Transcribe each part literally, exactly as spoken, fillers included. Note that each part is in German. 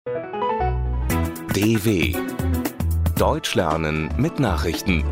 D W Deutsch lernen mit Nachrichten.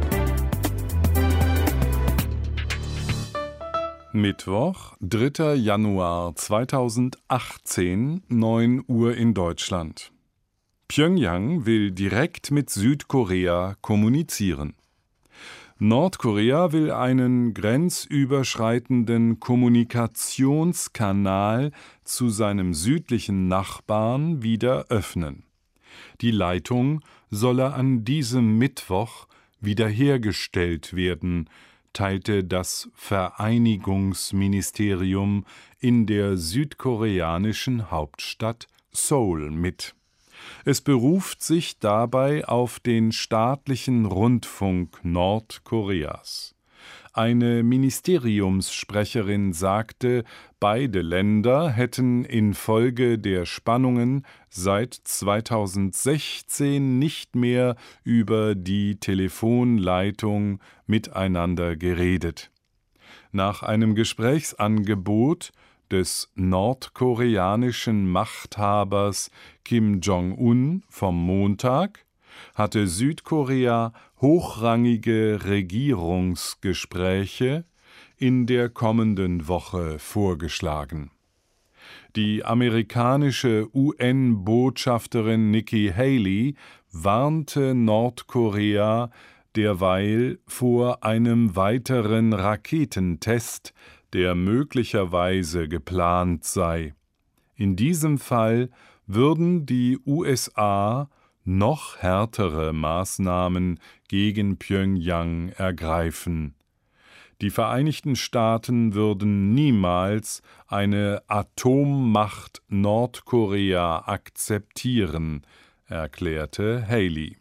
Mittwoch, dritter Januar zweitausendachtzehn, neun Uhr in Deutschland. Pjöngjang will direkt mit Südkorea kommunizieren. Nordkorea will einen grenzüberschreitenden Kommunikationskanal zu seinem südlichen Nachbarn wieder öffnen. Die Leitung solle an diesem Mittwoch wiederhergestellt werden, teilte das Vereinigungsministerium in der südkoreanischen Hauptstadt Seoul mit. Es beruft sich dabei auf den staatlichen Rundfunk Nordkoreas. Eine Ministeriumssprecherin sagte, beide Länder hätten infolge der Spannungen seit zweitausendsechzehn nicht mehr über die Telefonleitung miteinander geredet. Nach einem Gesprächsangebot des nordkoreanischen Machthabers Kim Jong-un vom Montag hatte Südkorea hochrangige Regierungsgespräche in der kommenden Woche vorgeschlagen. Die amerikanische U N-Botschafterin Nikki Haley warnte Nordkorea derweil vor einem weiteren Raketentest, der möglicherweise geplant sei. In diesem Fall würden die U S A noch härtere Maßnahmen gegen Pjöngjang ergreifen. Die Vereinigten Staaten würden niemals eine Atommacht Nordkorea akzeptieren, erklärte Haley.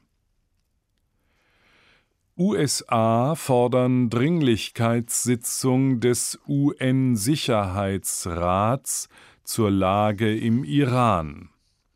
U S A fordern Dringlichkeitssitzung des U N-Sicherheitsrats zur Lage im Iran.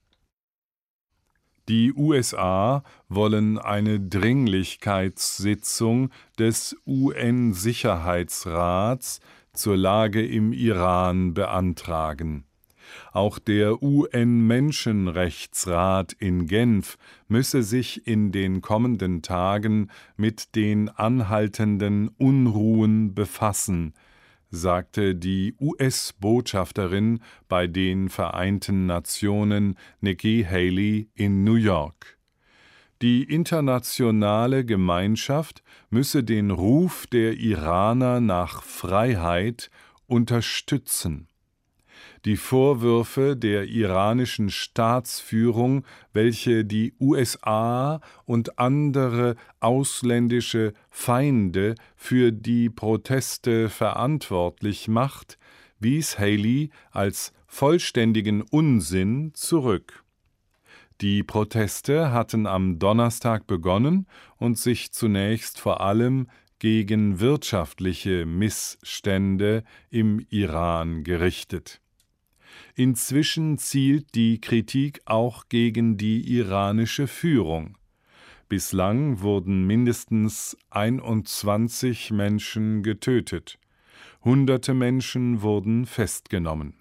Die U S A wollen eine Dringlichkeitssitzung des U N-Sicherheitsrats zur Lage im Iran beantragen. Auch der U N-Menschenrechtsrat in Genf müsse sich in den kommenden Tagen mit den anhaltenden Unruhen befassen, sagte die U S-Botschafterin bei den Vereinten Nationen Nikki Haley in New York. Die internationale Gemeinschaft müsse den Ruf der Iraner nach Freiheit unterstützen. Die Vorwürfe der iranischen Staatsführung, welche die U S A und andere ausländische Feinde für die Proteste verantwortlich macht, wies Haley als vollständigen Unsinn zurück. Die Proteste hatten am Donnerstag begonnen und sich zunächst vor allem gegen wirtschaftliche Missstände im Iran gerichtet. Inzwischen zielt die Kritik auch gegen die iranische Führung. Bislang wurden mindestens einundzwanzig Menschen getötet. Hunderte Menschen wurden festgenommen.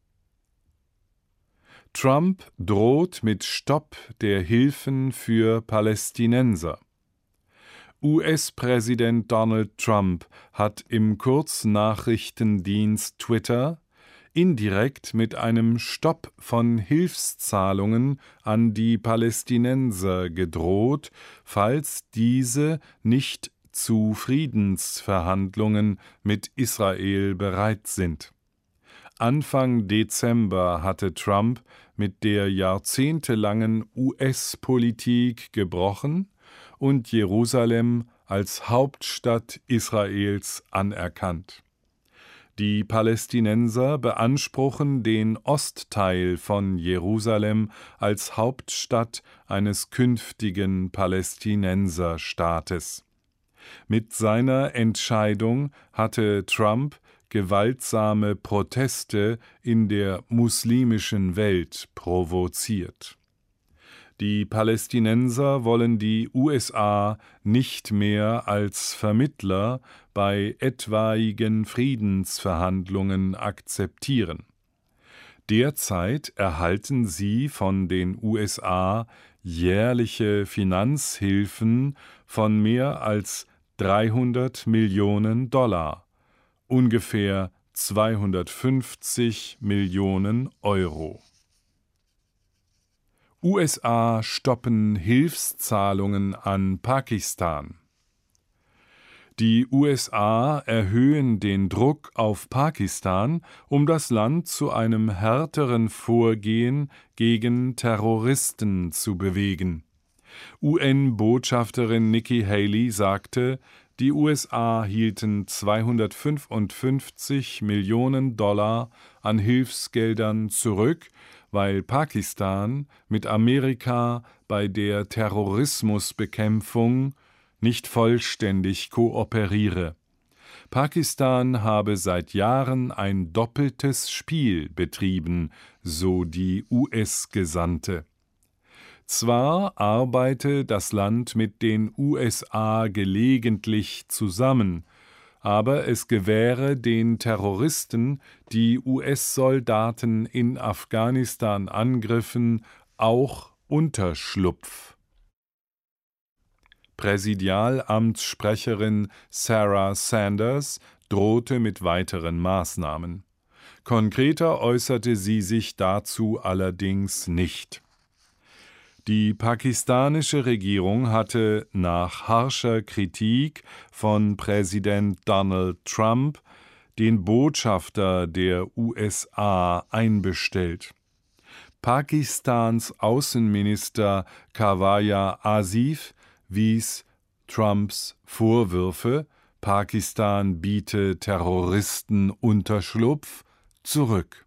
Trump droht mit Stopp der Hilfen für Palästinenser. U S-Präsident Donald Trump hat im Kurznachrichtendienst Twitter indirekt mit einem Stopp von Hilfszahlungen an die Palästinenser gedroht, falls diese nicht zu Friedensverhandlungen mit Israel bereit sind. Anfang Dezember hatte Trump mit der jahrzehntelangen U S-Politik gebrochen und Jerusalem als Hauptstadt Israels anerkannt. Die Palästinenser beanspruchen den Ostteil von Jerusalem als Hauptstadt eines künftigen Palästinenserstaates. Mit seiner Entscheidung hatte Trump gewaltsame Proteste in der muslimischen Welt provoziert. Die Palästinenser wollen die U S A nicht mehr als Vermittler bei etwaigen Friedensverhandlungen akzeptieren. Derzeit erhalten sie von den U S A jährliche Finanzhilfen von mehr als dreihundert Millionen Dollar, ungefähr zweihundertfünfzig Millionen Euro. U S A stoppen Hilfszahlungen an Pakistan. Die U S A erhöhen den Druck auf Pakistan, um das Land zu einem härteren Vorgehen gegen Terroristen zu bewegen. U N-Botschafterin Nikki Haley sagte, die U S A hielten zweihundertfünfundfünfzig Millionen Dollar an Hilfsgeldern zurück, weil Pakistan mit Amerika bei der Terrorismusbekämpfung nicht vollständig kooperiere. Pakistan habe seit Jahren ein doppeltes Spiel betrieben, so die U S-Gesandte. Zwar arbeite das Land mit den U S A gelegentlich zusammen, aber es gewähre den Terroristen, die U S-Soldaten in Afghanistan angriffen, auch Unterschlupf. Präsidialamtssprecherin Sarah Sanders drohte mit weiteren Maßnahmen. Konkreter äußerte sie sich dazu allerdings nicht. Die pakistanische Regierung hatte nach harscher Kritik von Präsident Donald Trump den Botschafter der U S A einbestellt. Pakistans Außenminister Khwaja Asif wies Trumps Vorwürfe, Pakistan biete Terroristen Unterschlupf, zurück.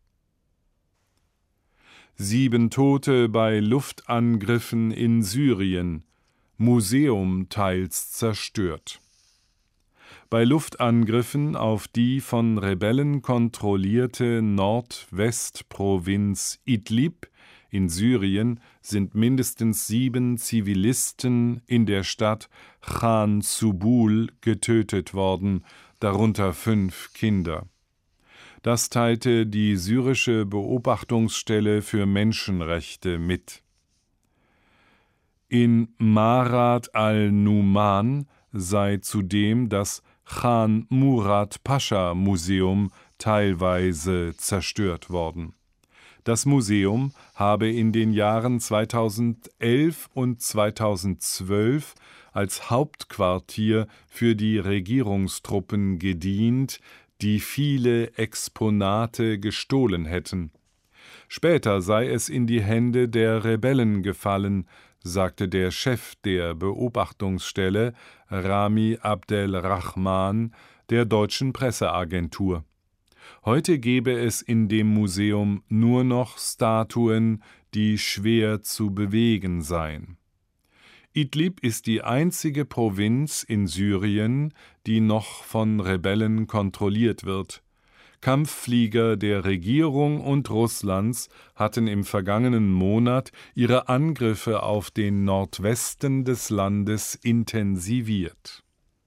Sieben Tote bei Luftangriffen in Syrien, Museum teils zerstört. Bei Luftangriffen auf die von Rebellen kontrollierte Nordwestprovinz Idlib in Syrien sind mindestens sieben Zivilisten in der Stadt Khan Subul getötet worden, darunter fünf Kinder. Das teilte die syrische Beobachtungsstelle für Menschenrechte mit. In Marat al-Numan sei zudem das Khan Murad Pascha Museum teilweise zerstört worden. Das Museum habe in den Jahren zweitausendelf und zweitausendzwölf als Hauptquartier für die Regierungstruppen gedient, die viele Exponate gestohlen hätten. Später sei es in die Hände der Rebellen gefallen, sagte der Chef der Beobachtungsstelle, Rami Abdel Rahman, der deutschen Presseagentur. Heute gebe es in dem Museum nur noch Statuen, die schwer zu bewegen seien. Idlib ist die einzige Provinz in Syrien, die noch von Rebellen kontrolliert wird. Kampfflieger der Regierung und Russlands hatten im vergangenen Monat ihre Angriffe auf den Nordwesten des Landes intensiviert.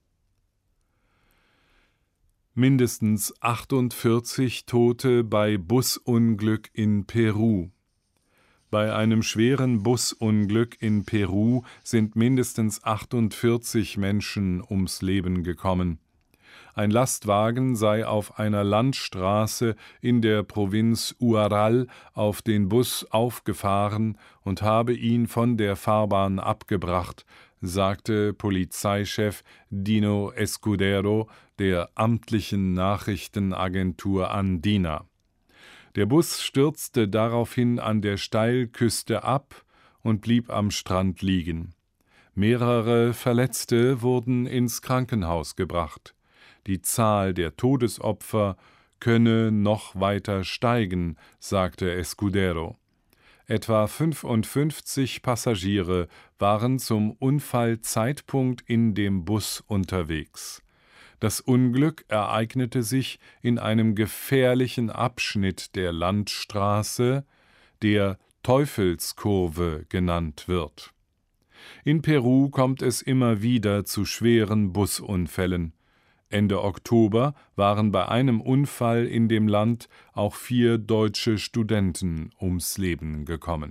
Mindestens achtundvierzig Tote bei Busunglück in Peru. Bei einem schweren Busunglück in Peru sind mindestens achtundvierzig Menschen ums Leben gekommen. Ein Lastwagen sei auf einer Landstraße in der Provinz Huaral auf den Bus aufgefahren und habe ihn von der Fahrbahn abgebracht, sagte Polizeichef Dino Escudero der amtlichen Nachrichtenagentur Andina. Der Bus stürzte daraufhin an der Steilküste ab und blieb am Strand liegen. Mehrere Verletzte wurden ins Krankenhaus gebracht. Die Zahl der Todesopfer könne noch weiter steigen, sagte Escudero. Etwa fünfundfünfzig Passagiere waren zum Unfallzeitpunkt in dem Bus unterwegs. Das Unglück ereignete sich in einem gefährlichen Abschnitt der Landstraße, der Teufelskurve genannt wird. In Peru kommt es immer wieder zu schweren Busunfällen. Ende Oktober waren bei einem Unfall in dem Land auch vier deutsche Studenten ums Leben gekommen.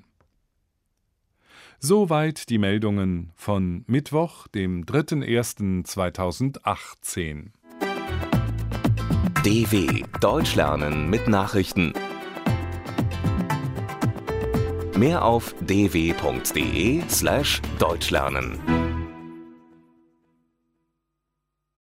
Soweit die Meldungen von Mittwoch, dem dritter erster zweitausendachtzehn. D W Deutsch lernen mit Nachrichten. Mehr auf d w punkt d e slash deutsch lernen.